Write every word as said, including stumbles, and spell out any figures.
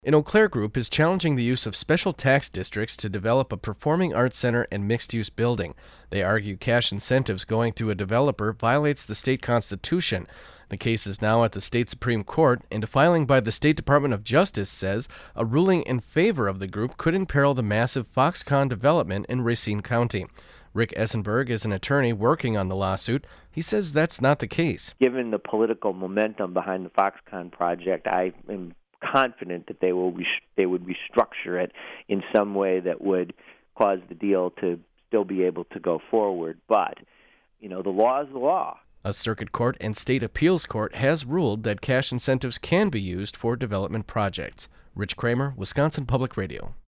An Eau Claire group is challenging the use of special tax districts to develop a performing arts center and mixed-use building. They argue cash incentives going to a developer violates the state constitution. The case is now at the state Supreme Court, and a filing by the State Department of Justice says a ruling in favor of the group could imperil the massive Foxconn development in Racine County. Rick Essenberg is an attorney working on the lawsuit. He says that's not the case. Given the political momentum behind the Foxconn project, I am confident that they will res- they would restructure it in some way that would cause the deal to still be able to go forward. But, you know, the law is the law. A circuit court and state appeals court has ruled that cash incentives can be used for development projects. Rich Kramer, Wisconsin Public Radio.